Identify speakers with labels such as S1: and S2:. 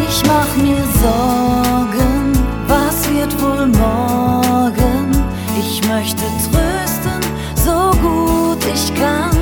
S1: Ich mach mir Sorgen, was wird wohl morgen? Ich möchte trösten, so gut ich kann.